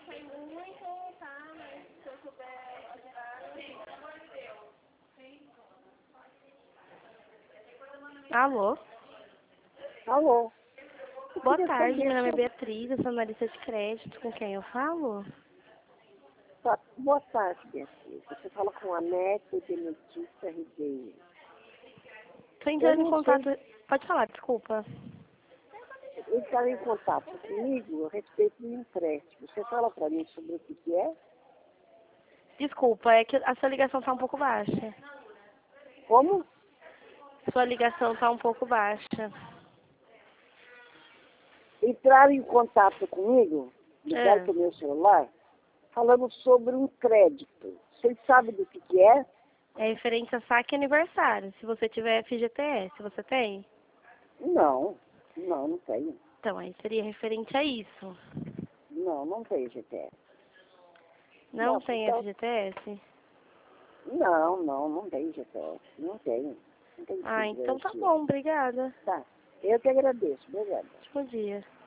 sei muito, tá? Mas se eu souber ajudar, Alô? Alô? Eu Boa queria tarde, saber meu nome é sobre... Beatriz, eu sou analista de crédito. Com quem eu falo? Boa tarde, Beatriz. Você fala com a Neto de Letícia Ribeiro. Tô Eu entrando em não sei, contato... Pode falar, desculpa. ele está em contato comigo a respeito do empréstimo. Você fala para mim sobre o que é? Desculpa, é que a sua ligação tá um pouco baixa. Como? Sua ligação tá um pouco baixa. Entrar em contato comigo, ligar É, para o meu celular, falando sobre um crédito. Vocês sabem do que é? é referente a saque e aniversário. Se você tiver FGTS, você tem? Não, não tenho. Então, aí seria referente a isso. Não tenho GTS. Não Nossa, tem então, FGTS? não tenho GTS. Não tenho. Não tenho Ah, então tá segurança. bom, obrigada. Tá. Eu que agradeço. Obrigada. Bom dia.